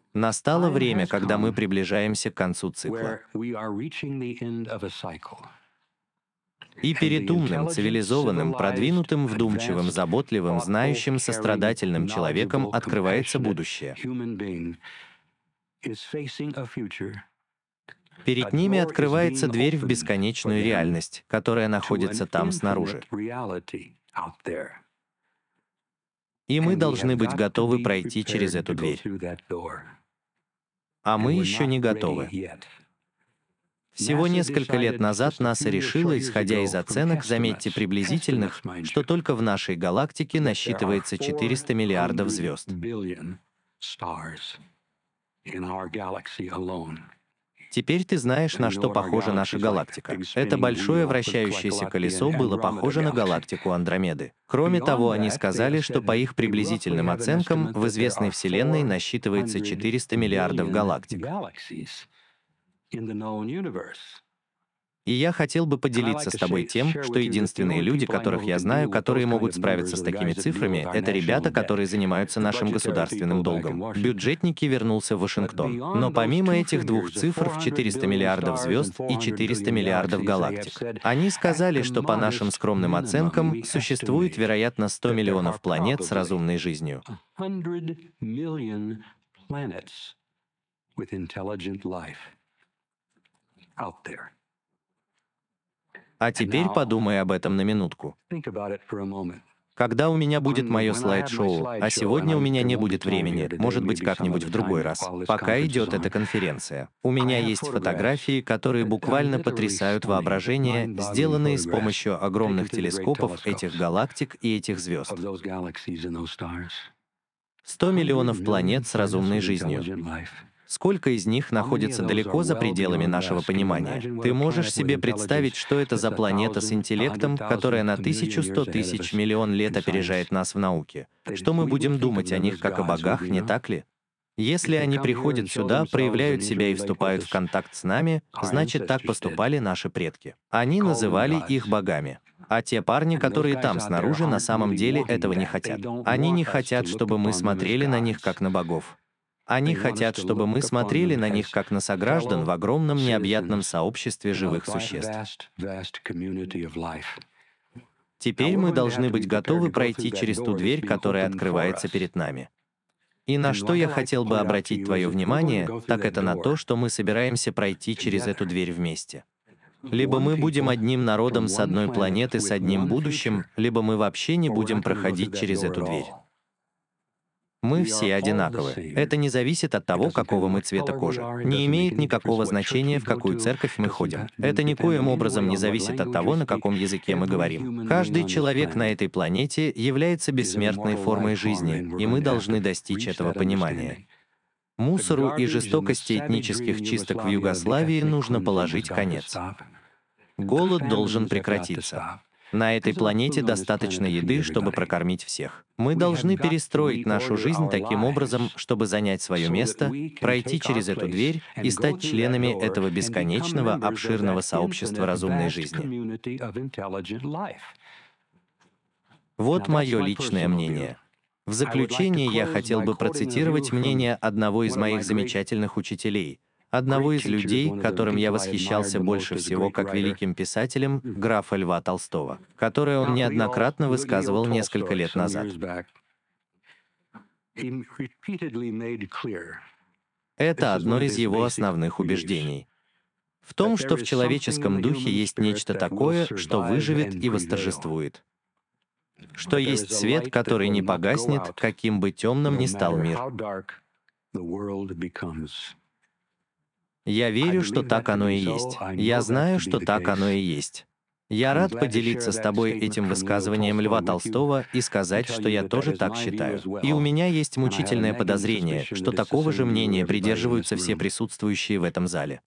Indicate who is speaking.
Speaker 1: Настало время, когда мы приближаемся к концу цикла. И перед умным, цивилизованным, продвинутым, вдумчивым, заботливым, знающим, сострадательным человеком открывается будущее. Перед ними открывается дверь в бесконечную реальность, которая находится там снаружи. И мы должны быть готовы пройти через эту дверь. А мы еще не готовы. Всего несколько лет назад НАСА решила, исходя из оценок, заметьте, приблизительных, что только в нашей галактике насчитывается 400 миллиардов звезд. Теперь ты знаешь, на что похожа наша галактика. Это большое вращающееся колесо было похоже на галактику Андромеды. Кроме того, они сказали, что по их приблизительным оценкам в известной Вселенной насчитывается 400 миллиардов галактик. И я хотел бы поделиться с тобой тем, что единственные люди, которых я знаю, которые могут справиться с такими цифрами, это ребята, которые занимаются нашим государственным долгом. Бюджетники вернулся в Вашингтон. Но помимо этих двух цифр в 400 миллиардов звезд и 400 миллиардов галактик, они сказали, что по нашим скромным оценкам существует, вероятно, 100 миллионов планет с разумной жизнью. А теперь подумай об этом на минутку. Когда у меня будет мое слайд-шоу, а сегодня у меня не будет времени, может быть, как-нибудь в другой раз, пока идет эта конференция. У меня есть фотографии, которые буквально потрясают воображение, сделанные с помощью огромных телескопов этих галактик и этих звезд. 100 миллионов планет с разумной жизнью. Сколько из них находится далеко за пределами нашего понимания? Ты можешь себе представить, что это за планета с интеллектом, которая на 1100 тысяч миллион лет опережает нас в науке? Что мы будем думать о них как о богах, не так ли? Если они приходят сюда, проявляют себя и вступают в контакт с нами, значит, так поступали наши предки. Они называли их богами. А те парни, которые там снаружи, на самом деле этого не хотят. Они не хотят, чтобы мы смотрели на них как на богов. Они хотят, чтобы мы смотрели на них как на сограждан в огромном необъятном сообществе живых существ. Теперь мы должны быть готовы пройти через ту дверь, которая открывается перед нами. И на что я хотел бы обратить твое внимание, так это на то, что мы собираемся пройти через эту дверь вместе. Либо мы будем одним народом с одной планеты с одним будущим, либо мы вообще не будем проходить через эту дверь. Мы все одинаковы. Это не зависит от того, какого мы цвета кожи. Не имеет никакого значения, в какую церковь мы ходим. Это никоим образом не зависит от того, на каком языке мы говорим. Каждый человек на этой планете является бессмертной формой жизни, и мы должны достичь этого понимания. Мусору и жестокости этнических чисток в Югославии нужно положить конец. Голод должен прекратиться. На этой планете достаточно еды, чтобы прокормить всех. Мы должны перестроить нашу жизнь таким образом, чтобы занять свое место, пройти через эту дверь и стать членами этого бесконечного, обширного сообщества разумной жизни. Вот мое личное мнение. В заключение я хотел бы процитировать мнение одного из моих замечательных учителей, одного из людей, которым я восхищался больше всего как великим писателем, графа Льва Толстого, которое он неоднократно высказывал несколько лет назад. Это одно из его основных убеждений. В том, что в человеческом духе есть нечто такое, что выживет и восторжествует. Что есть свет, который не погаснет, каким бы темным ни стал мир. Я верю, что так оно и есть. Я знаю, что так оно и есть. Я рад поделиться с тобой этим высказыванием Льва Толстого и сказать, что я тоже так считаю. И у меня есть мучительное подозрение, что такого же мнения придерживаются все присутствующие в этом зале.